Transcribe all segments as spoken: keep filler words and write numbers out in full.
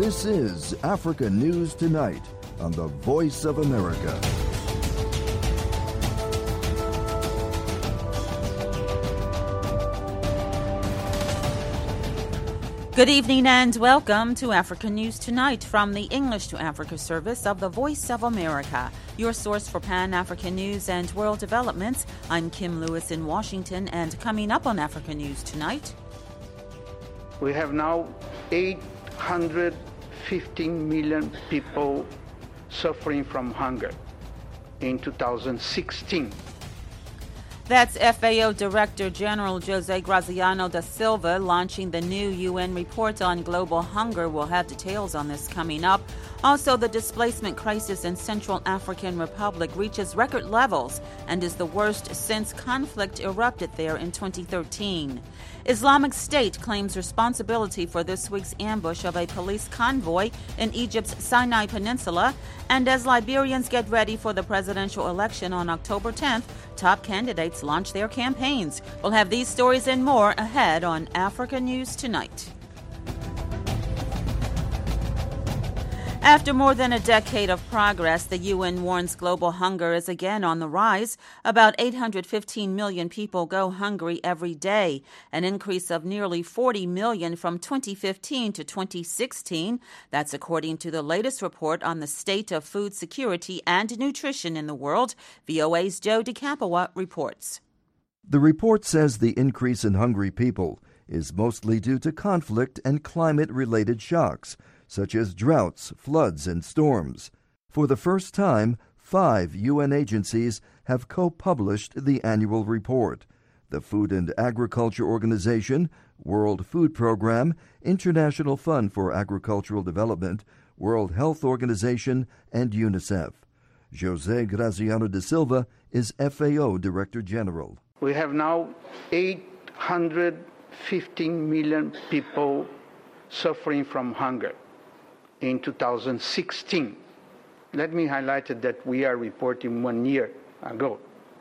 This is Africa News Tonight on the Voice of America. Good evening and welcome to Africa News Tonight from the English to Africa service of the Voice of America, your source for Pan-African news and world developments. I'm Kim Lewis in Washington, and coming up on Africa News Tonight. We have now eight hundred fifteen million people suffering from hunger in two thousand sixteen. That's F A O Director General Jose Graziano da Silva launching the new U N report on global hunger. We'll have details on this coming up. Also, the displacement crisis in Central African Republic reaches record levels and is the worst since conflict erupted there in twenty thirteen. Islamic State claims responsibility for this week's ambush of a police convoy in Egypt's Sinai Peninsula. And as Liberians get ready for the presidential election on October tenth, top candidates launch their campaigns. We'll have these stories and more ahead on Africa News Tonight. After more than a decade of progress, the U N warns global hunger is again on the rise. About eight hundred fifteen million people go hungry every day, an increase of nearly forty million from twenty fifteen to twenty sixteen. That's according to the latest report on the state of food security and nutrition in the world. V O A's Joe DeCapua reports. The report says the increase in hungry people is mostly due to conflict and climate-related shocks, such as droughts, floods, and storms. For the first time, five U N agencies have co-published the annual report: the Food and Agriculture Organization, World Food Program, International Fund for Agricultural Development, World Health Organization, and UNICEF. Jose Graziano da Silva is F A O Director General. We have now eight hundred fifteen million people suffering from hunger in two thousand sixteen. Let me highlight that we are reporting one year ago.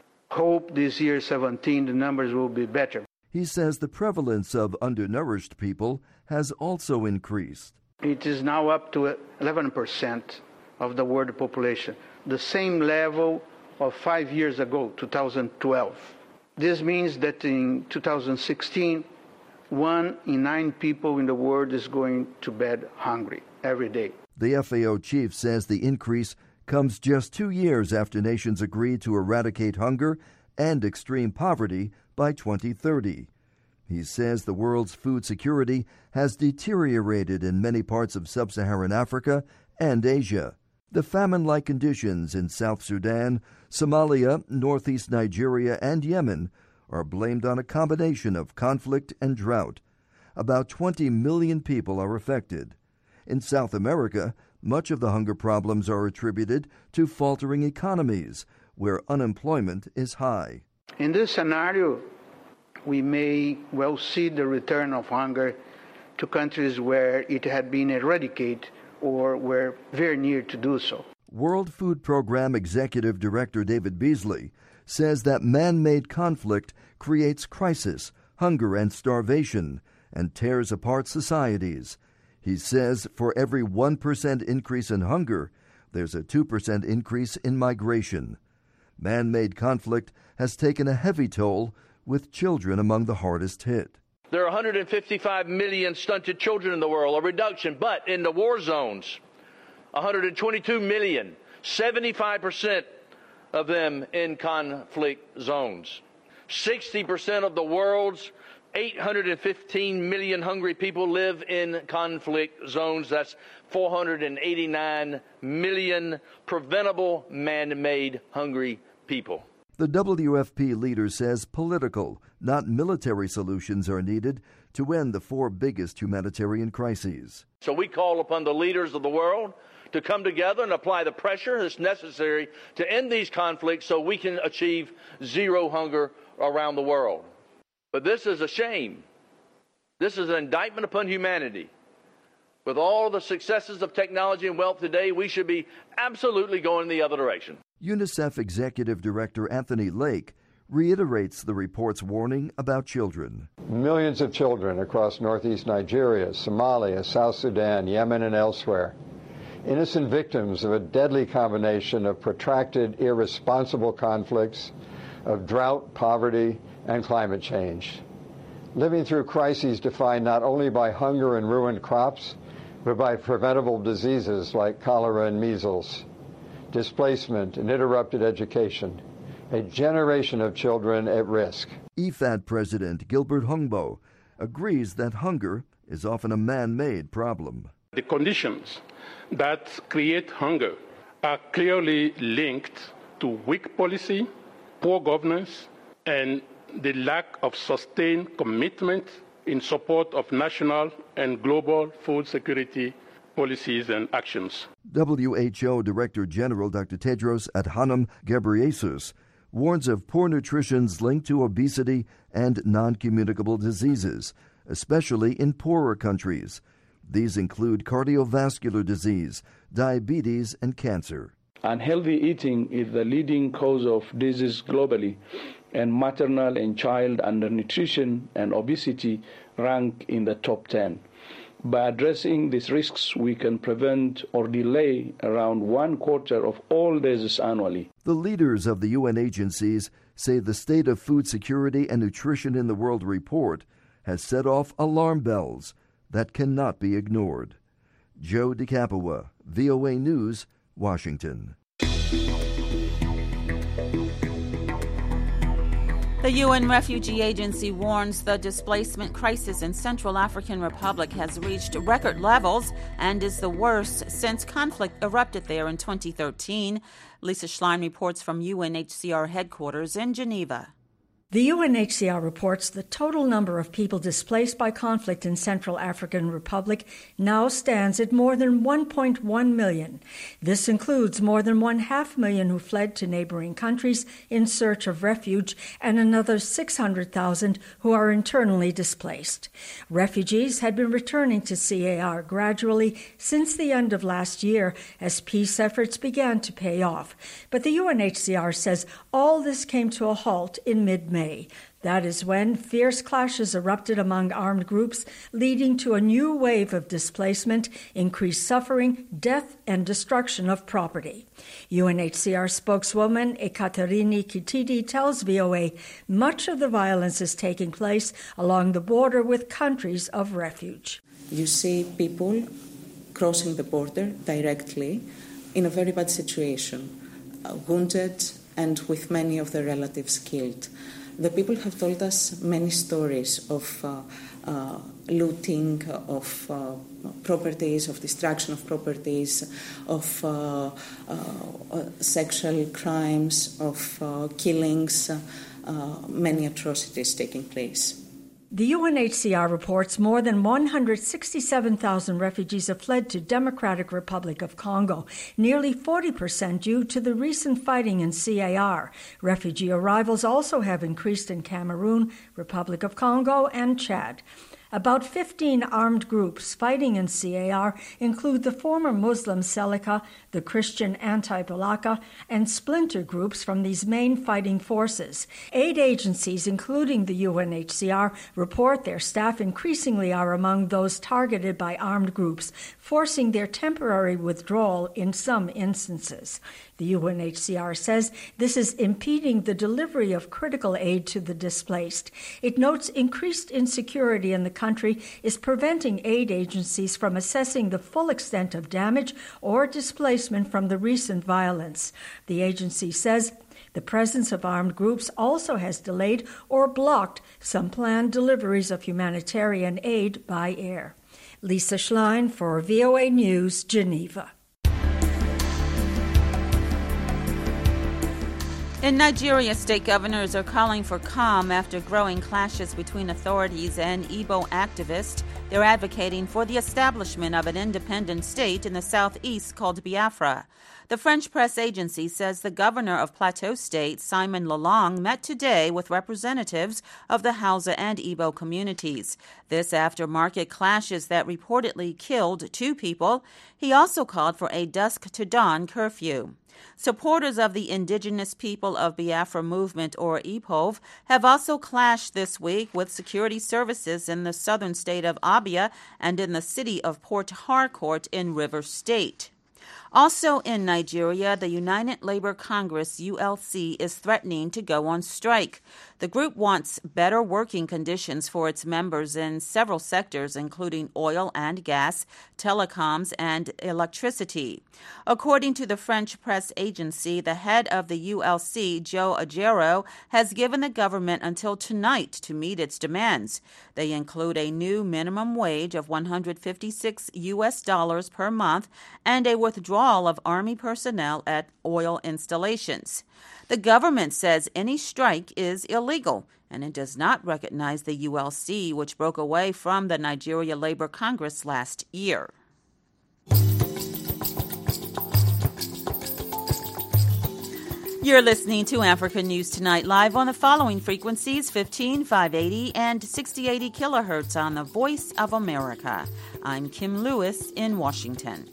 Hope this year, seventeen, the numbers will be better. He says the prevalence of undernourished people has also increased. It is now up to eleven percent of the world population, the same level of five years ago, two thousand twelve. This means that in two thousand sixteen, one in nine people in the world is going to bed hungry every day. The F A O chief says the increase comes just two years after nations agreed to eradicate hunger and extreme poverty by twenty thirty. He says the world's food security has deteriorated in many parts of sub-Saharan Africa and Asia. The famine-like conditions in South Sudan, Somalia, northeast Nigeria, and Yemen are blamed on a combination of conflict and drought. About twenty million people are affected. In South America, much of the hunger problems are attributed to faltering economies, where unemployment is high. In this scenario, we may well see the return of hunger to countries where it had been eradicated or were very near to do so. World Food Program Executive Director David Beasley says that man-made conflict creates crisis, hunger, and starvation, and tears apart societies. He says for every one percent increase in hunger, there's a two percent increase in migration. Man-made conflict has taken a heavy toll, with children among the hardest hit. There are one hundred fifty-five million stunted children in the world, a reduction, but in the war zones, one hundred twenty-two million, seventy-five percent of them in conflict zones. sixty percent of the world's eight hundred fifteen million hungry people live in conflict zones. That's four hundred eighty-nine million preventable man-made hungry people. The W F P leader says political, not military solutions are needed to end the four biggest humanitarian crises. So we call upon the leaders of the world to come together and apply the pressure that's necessary to end these conflicts so we can achieve zero hunger around the world. But this is a shame. This is an indictment upon humanity. With all the successes of technology and wealth today, we should be absolutely going in the other direction. UNICEF Executive Director Anthony Lake reiterates the report's warning about children. Millions of children across northeast Nigeria, Somalia, South Sudan, Yemen, and elsewhere, innocent victims of a deadly combination of protracted, irresponsible conflicts, of drought, poverty, and climate change. Living through crises defined not only by hunger and ruined crops, but by preventable diseases like cholera and measles, displacement and interrupted education, a generation of children at risk. I F A D President Gilbert Hungbo agrees that hunger is often a man-made problem. The conditions that create hunger are clearly linked to weak policy, poor governance, and the lack of sustained commitment in support of national and global food security policies and actions. W H O Director General Doctor Tedros Adhanom Ghebreyesus warns of poor nutrition's link to obesity and non-communicable diseases, especially in poorer countries. These include cardiovascular disease, diabetes, and cancer. Unhealthy eating is the leading cause of disease globally, and maternal and child undernutrition and obesity rank in the top ten. By addressing these risks, we can prevent or delay around one quarter of all diseases annually. The leaders of the U N agencies say the state of food security and nutrition in the world report has set off alarm bells that cannot be ignored. Joe DeCapua, V O A News, Washington. The U N Refugee Agency warns the displacement crisis in Central African Republic has reached record levels and is the worst since conflict erupted there in twenty thirteen. Lisa Schlein reports from U N H C R headquarters in Geneva. The U N H C R reports the total number of people displaced by conflict in Central African Republic now stands at more than one point one million. This includes more than one half million who fled to neighboring countries in search of refuge and another six hundred thousand who are internally displaced. Refugees had been returning to C A R gradually since the end of last year as peace efforts began to pay off. But the U N H C R says all this came to a halt in mid-May. That is when fierce clashes erupted among armed groups, leading to a new wave of displacement, increased suffering, death, and destruction of property. U N H C R spokeswoman Ekaterini Kititi tells V O A much of the violence is taking place along the border with countries of refuge. You see people crossing the border directly in a very bad situation, uh, wounded and with many of their relatives killed. The people have told us many stories of uh, uh, looting, of uh, properties, of destruction of properties, of uh, uh, uh, sexual crimes, of uh, killings, uh, uh, many atrocities taking place. The U N H C R reports more than one hundred sixty-seven thousand refugees have fled to Democratic Republic of Congo, nearly forty percent due to the recent fighting in C A R. Refugee arrivals also have increased in Cameroon, Republic of Congo, and Chad. About fifteen armed groups fighting in C A R include the former Muslim Seleka, the Christian Anti-Balaka, and splinter groups from these main fighting forces. Aid agencies, including the U N H C R, report their staff increasingly are among those targeted by armed groups, forcing their temporary withdrawal in some instances. The U N H C R says this is impeding the delivery of critical aid to the displaced. It notes increased insecurity in the country is preventing aid agencies from assessing the full extent of damage or displacement from the recent violence. The agency says the presence of armed groups also has delayed or blocked some planned deliveries of humanitarian aid by air. Lisa Schlein for V O A News, Geneva. In Nigeria, state governors are calling for calm after growing clashes between authorities and Igbo activists. They're advocating for the establishment of an independent state in the southeast called Biafra. The French press agency says the governor of Plateau State, Simon Lalong, met today with representatives of the Hausa and Igbo communities. This after market clashes that reportedly killed two people. He also called for a dusk-to-dawn curfew. Supporters of the Indigenous People of Biafra Movement, or I P O V, have also clashed this week with security services in the southern state of Abia and in the city of Port Harcourt in River State. Also in Nigeria, the United Labour Congress, U L C, is threatening to go on strike. The group wants better working conditions for its members in several sectors, including oil and gas, telecoms, and electricity. According to the French press agency, the head of the U L C, Joe Ajero, has given the government until tonight to meet its demands. They include a new minimum wage of one hundred fifty-six U S dollars per month and a withdrawal of Army personnel at oil installations. The government says any strike is illegal, and it does not recognize the U L C, which broke away from the Nigeria Labour Congress last year. You're listening to Africa News Tonight live on the following frequencies: fifteen, five eighty, and sixty eighty kilohertz on the Voice of America. I'm Kim Lewis in Washington.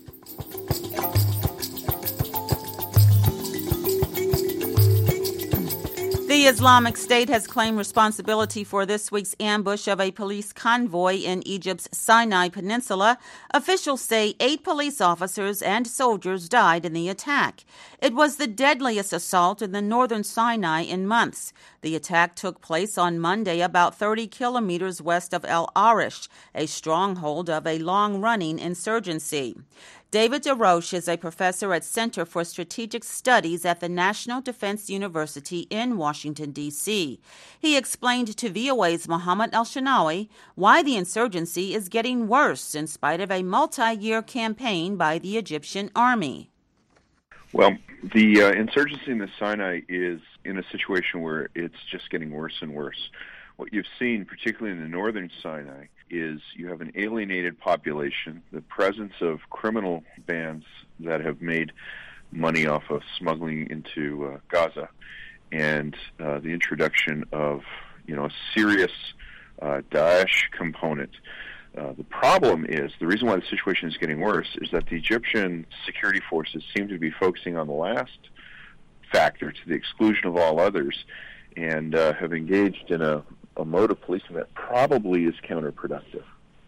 The Islamic State has claimed responsibility for this week's ambush of a police convoy in Egypt's Sinai Peninsula. Officials say eight police officers and soldiers died in the attack. It was the deadliest assault in the northern Sinai in months. The attack took place on Monday about thirty kilometers west of El Arish, a stronghold of a long-running insurgency. David DeRoche is a professor at Center for Strategic Studies at the National Defense University in Washington, D C He explained to V O A's Mohammed El-Shinawi why the insurgency is getting worse in spite of a multi-year campaign by the Egyptian army. Well, the uh, insurgency in the Sinai is in a situation where it's just getting worse and worse. What you've seen, particularly in the northern Sinai, is you have an alienated population, the presence of criminal bands that have made money off of smuggling into uh, Gaza, and uh, the introduction of, you know, a serious uh, Daesh component. Uh, the problem is, the reason why the situation is getting worse is that the Egyptian security forces seem to be focusing on the last factor to the exclusion of all others, and uh, have engaged in a, a mode of policing that probably is counterproductive.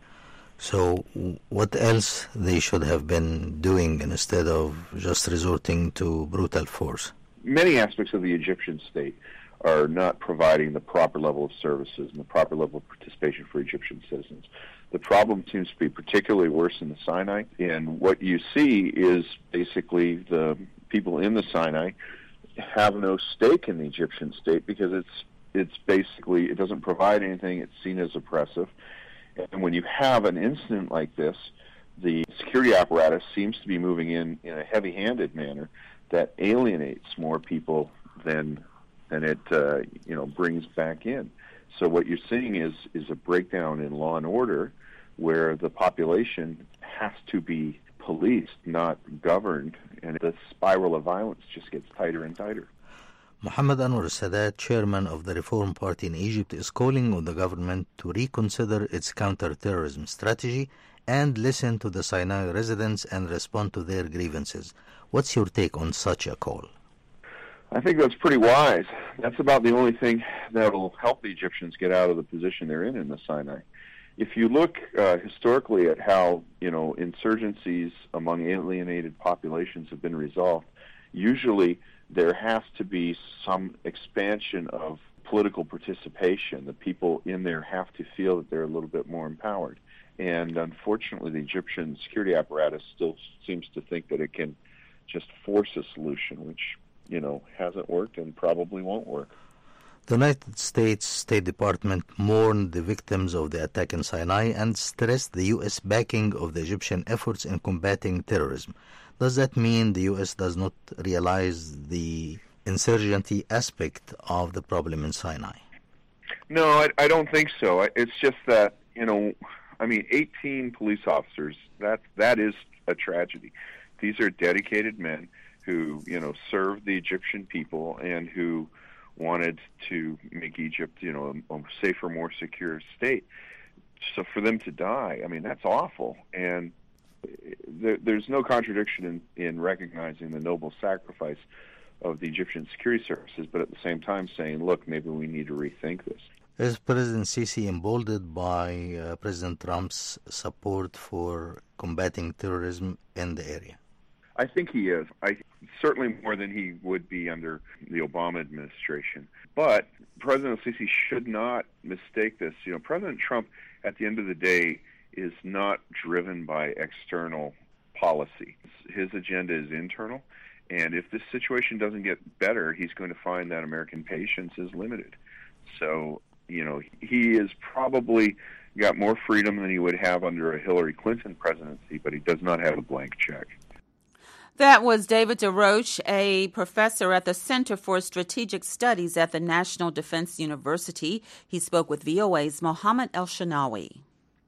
So what else they should have been doing instead of just resorting to brutal force? Many aspects of the Egyptian state are not providing the proper level of services and the proper level of participation for Egyptian citizens. The problem seems to be particularly worse in the Sinai, and what you see is basically the people in the Sinai have no stake in the Egyptian state because it's it's basically, it doesn't provide anything, it's seen as oppressive. And when you have an incident like this, the security apparatus seems to be moving in in a heavy-handed manner that alienates more people than than it uh, you know brings back in. So what you're seeing is is a breakdown in law and order, where the population has to be policed, not governed, and the spiral of violence just gets tighter and tighter. Mohammed Anwar Sadat, chairman of the Reform Party in Egypt, is calling on the government to reconsider its counter-terrorism strategy and listen to the Sinai residents and respond to their grievances. What's your take on such a call? I think that's pretty wise. That's about the only thing that will help the Egyptians get out of the position they're in in the Sinai. If you look uh, historically at how, you know, insurgencies among alienated populations have been resolved, usually there has to be some expansion of political participation. The people in there have to feel that they're a little bit more empowered. And unfortunately, the Egyptian security apparatus still seems to think that it can just force a solution, which, you know, hasn't worked and probably won't work. The United States State Department mourned the victims of the attack in Sinai and stressed the U S backing of the Egyptian efforts in combating terrorism. Does that mean the U S does not realize the insurgency aspect of the problem in Sinai? No, I, I don't think so. It's just that, you know, I mean, eighteen police officers, that, that is a tragedy. These are dedicated men who, you know, served the Egyptian people and who wanted to make Egypt, you know, a, a safer, more secure state. So for them to die, I mean, that's awful. And there, there's no contradiction in, in recognizing the noble sacrifice of the Egyptian security services, but at the same time saying, look, maybe we need to rethink this. Is President Sisi emboldened by uh, President Trump's support for combating terrorism in the area? I think he is. I certainly more than he would be under the Obama administration. But President Sisi should not mistake this. You know, President Trump, at the end of the day, is not driven by external policy. His agenda is internal, and if this situation doesn't get better, he's going to find that American patience is limited. So, you know, he has probably got more freedom than he would have under a Hillary Clinton presidency, but he does not have a blank check. That was David DeRoche, a professor at the Center for Strategic Studies at the National Defense University. He spoke with V O A's Mohammed El-Shanawi.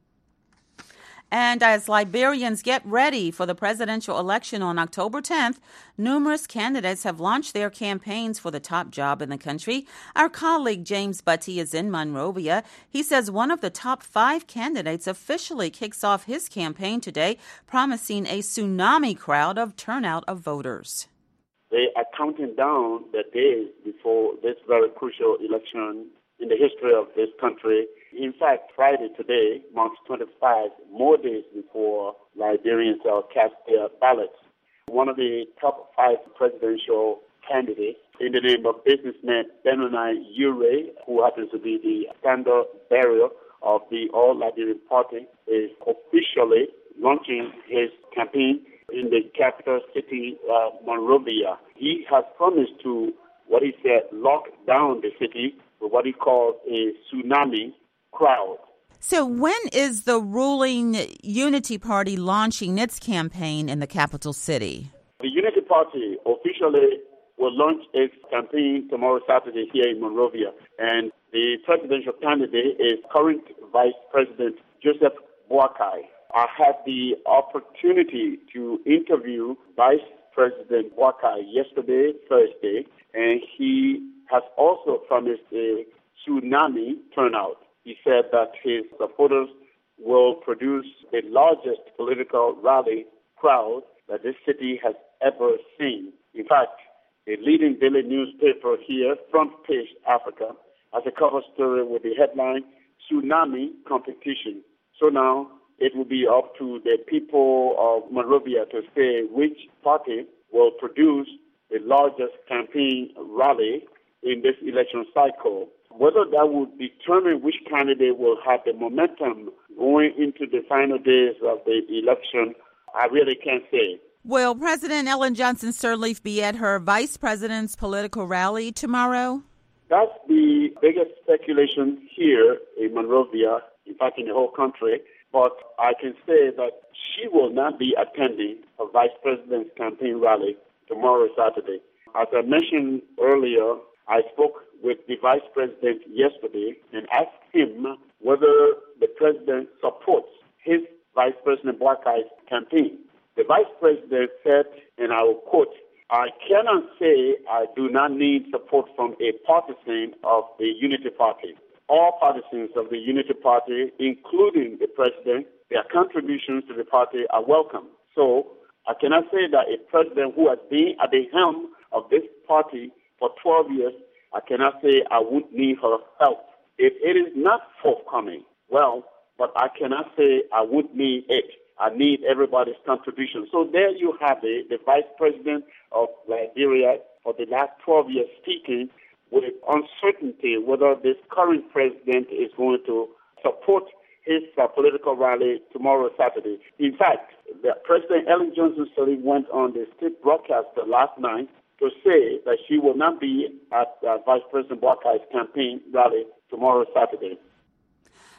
And as Liberians get ready for the presidential election on October tenth, numerous candidates have launched their campaigns for the top job in the country. Our colleague James Butty is in Monrovia. He says one of the top five candidates officially kicks off his campaign today, promising a tsunami crowd of turnout of voters. They are counting down the days before this very crucial election in the history of this country. In fact, Friday today marks twenty-five more days before Liberians will cast their ballots. One of the top five presidential candidates, in the name of businessman Benoni Ure, who happens to be the standard bearer of the All Liberian Party, is officially launching his campaign in the capital city, uh, Monrovia. He has promised to, what he said, lock down the city with what he calls a tsunami crowd. So when is the ruling Unity Party launching its campaign in the capital city? The Unity Party officially will launch its campaign tomorrow Saturday here in Monrovia. And the presidential candidate is current Vice President Joseph Boakai. I had the opportunity to interview Vice President Boakai yesterday, Thursday, and he has also promised a tsunami turnout. He said that his supporters will produce the largest political rally crowd that this city has ever seen. In fact, a leading daily newspaper here, Front Page Africa, has a cover story with the headline, Tsunami Competition. So now it will be up to the people of Monrovia to say which party will produce the largest campaign rally in this election cycle. Whether that would determine which candidate will have the momentum going into the final days of the election, I really can't say. Will President Ellen Johnson Sirleaf be at her vice president's political rally tomorrow? That's the biggest speculation here in Monrovia, in fact in the whole country. But I can say that she will not be attending a vice president's campaign rally tomorrow, Saturday. As I mentioned earlier, I spoke with the vice president yesterday and asked him whether the president supports his vice president Boakai's campaign. The vice president said, and I will quote, "I cannot say I do not need support from a partisan of the Unity Party. All partisans of the Unity Party, including the president, their contributions to the party are welcome. So I cannot say that a president who has been at the helm of this party for twelve years, I cannot say I won't need her help. If it is not forthcoming, well, but I cannot say I won't need it. I need everybody's contribution." So there you have it, the vice president of Liberia for the last twelve years speaking with uncertainty whether this current president is going to support his uh, political rally tomorrow, Saturday. In fact, the President Ellen Johnson Sirleaf went on the state broadcaster last night to say that she will not be at uh, Vice President Boakai's campaign rally tomorrow, Saturday.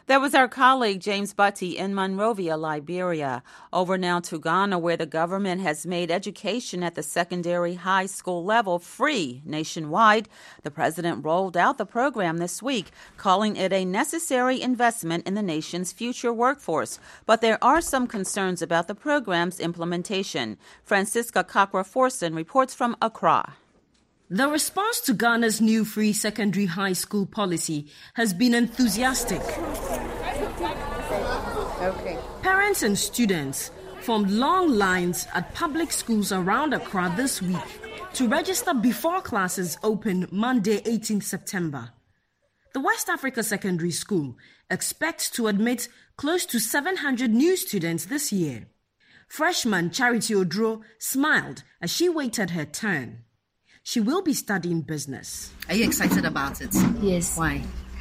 That was our colleague James Butty in Monrovia, Liberia. Over now to Ghana, where the government has made education at the secondary high school level free nationwide. The president rolled out the program this week, calling it a necessary investment in the nation's future workforce. But there are some concerns about the program's implementation. Francisca Kakra-Forson reports from Accra. The response to Ghana's new free secondary high school policy has been enthusiastic. Okay. Parents and students formed long lines at public schools around Accra this week to register before classes open Monday, eighteenth September. The West Africa Secondary School expects to admit close to seven hundred new students this year. Freshman Charity Odro smiled as she waited her turn. She will be studying business. Are you excited about it? Yes. Why?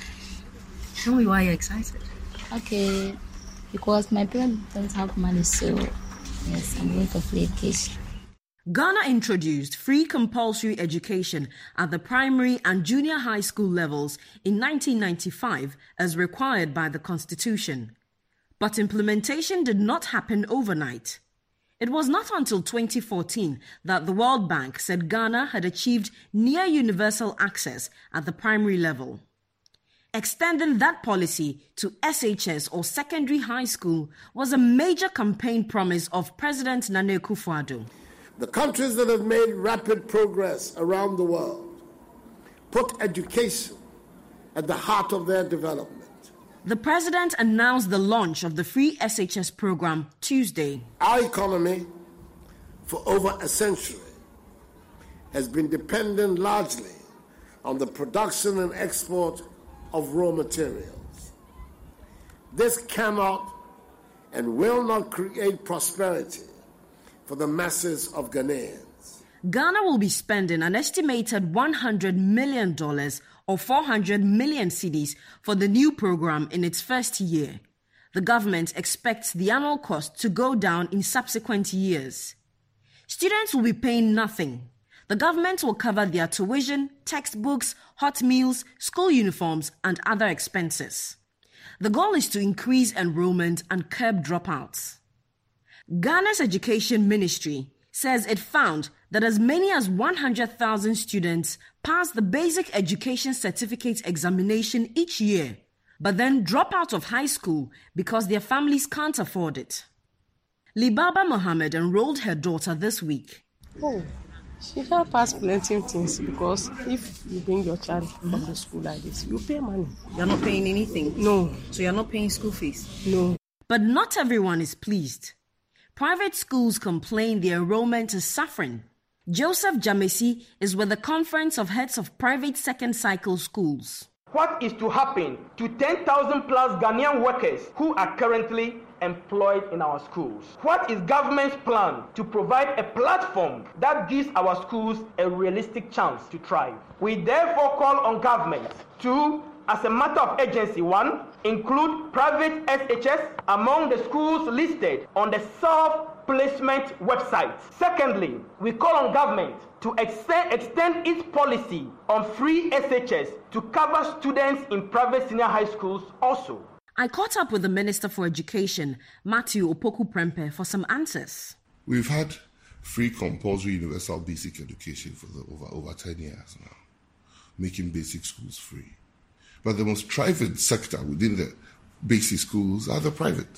Tell me why you're excited. Okay, because my parents don't have money, so yes, I'm going for free education. Ghana introduced free compulsory education at the primary and junior high school levels in nineteen ninety-five as required by the Constitution. But implementation did not happen overnight. It was not until twenty fourteen that the World Bank said Ghana had achieved near universal access at the primary level. Extending that policy to S H S or secondary high school was a major campaign promise of President Nana Akufo-Addo. The countries that have made rapid progress around the world put education at the heart of their development. The president announced the launch of the free S H S program Tuesday. Our economy, for over a century, has been dependent largely on the production and export of raw materials. This cannot and will not create prosperity for the masses of Ghanaians. Ghana will be spending an estimated one hundred million dollars or four hundred million cedis for the new program in its first year. The government expects the annual cost to go down in subsequent years. Students will be paying nothing. The government will cover their tuition, textbooks, hot meals, school uniforms, and other expenses. The goal is to increase enrollment and curb dropouts. Ghana's Education Ministry says it found that as many as one hundred thousand students pass the Basic Education Certificate examination each year, but then drop out of high school because their families can't afford it. Libaba Mohammed enrolled her daughter this week. Oh, she helped us plenty of things because if you bring your child from the school like this, you pay money. You're not paying anything? No. So you're not paying school fees? No. But not everyone is pleased. Private schools complain their enrollment is suffering. Joseph Jamesi is with the Conference of Heads of Private Second Cycle Schools. What is to happen to ten thousand plus Ghanaian workers who are currently employed in our schools? What is government's plan to provide a platform that gives our schools a realistic chance to thrive? We therefore call on government to, as a matter of urgency, one, include private S H S among the schools listed on the self-placement website. Secondly, we call on government to extend, extend its policy on free S H S to cover students in private senior high schools also. I caught up with the Minister for Education, Matthew Opoku-Prempeh, for some answers. We've had free compulsory universal basic education for the, over, over ten years now, making basic schools free. But the most thriving sector within the basic schools are the private.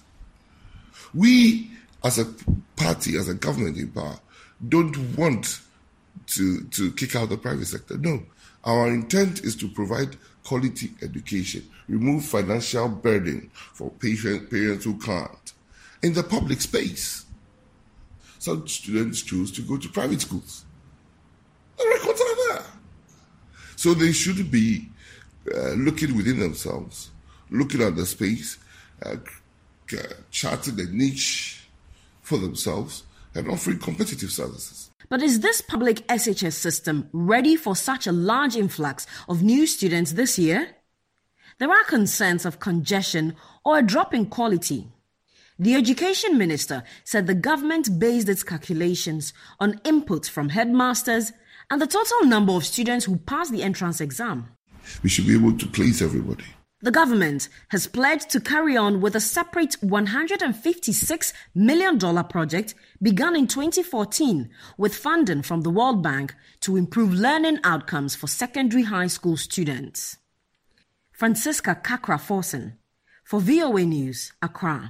We, as a party, as a government in power, don't want to, to kick out the private sector. No. Our intent is to provide quality education, remove financial burden for patient, parents who can't, in the public space. Some students choose to go to private schools. The records are there. So they should be Uh, looking within themselves, looking at the space, uh, charting a niche for themselves, and offering competitive services. But is this public S H S system ready for such a large influx of new students this year? There are concerns of congestion or a drop in quality. The Education Minister said the government based its calculations on input from headmasters and the total number of students who passed the entrance exam. We should be able to place everybody. The government has pledged to carry on with a separate one hundred fifty-six million dollars project begun in twenty fourteen with funding from the World Bank to improve learning outcomes for secondary high school students. Francisca Kakra-Forson for V O A News, Accra.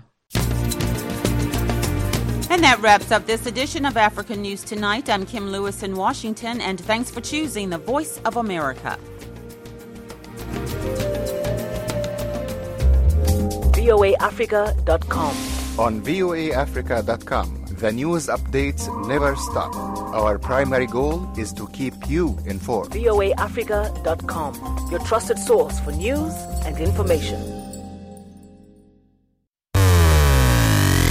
And that wraps up this edition of African News Tonight. I'm Kim Lewis in Washington, and thanks for choosing the Voice of America. V O A Africa dot com. On V O A Africa dot com, the news updates never stop. Our primary goal is to keep you informed. V O A Africa dot com, your trusted source for news and information.